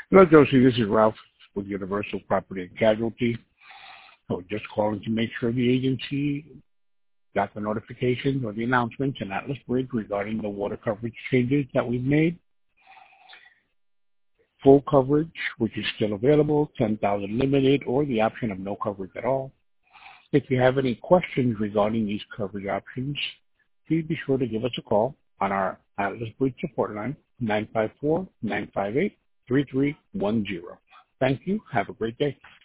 Hello, Josie. This is Ralph with Universal Property and Casualty. So just calling to make sure the agency got the notifications or the announcements in Atlas Bridge regarding the water coverage changes that we've made. Full coverage, which is still available, 10,000 limited, or the option of no coverage at all. If you have any questions regarding these coverage options, please be sure to give us a call on our Atlas Bridge support line, 954-958-3310. Thank you. Have a great day.